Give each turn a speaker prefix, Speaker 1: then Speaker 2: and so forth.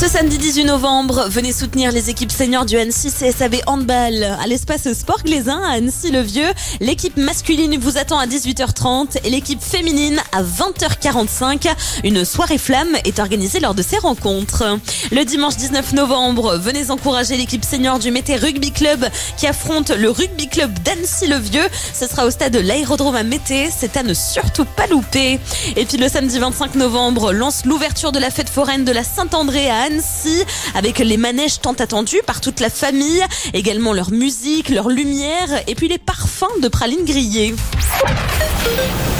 Speaker 1: Ce samedi 18 novembre, venez soutenir les équipes seniors du Annecy CSAV Handball à l'espace Sport Glaisin à Annecy-le-Vieux. L'équipe masculine vous attend à 18h30 et l'équipe féminine à 20h45. Une soirée flamme est organisée lors de ces rencontres. Le dimanche 19 novembre, venez encourager l'équipe senior du Mété Rugby Club qui affronte le Rugby Club d'Annecy-le-Vieux. Ce sera au stade de l'Aérodrome à Mété. C'est à ne surtout pas louper. Et puis le samedi 25 novembre, lance l'ouverture de la fête foraine de la Saint-André à Annecy, avec les manèges tant attendus par toute la famille, également leur musique, leur lumière et puis les parfums de pralines grillées.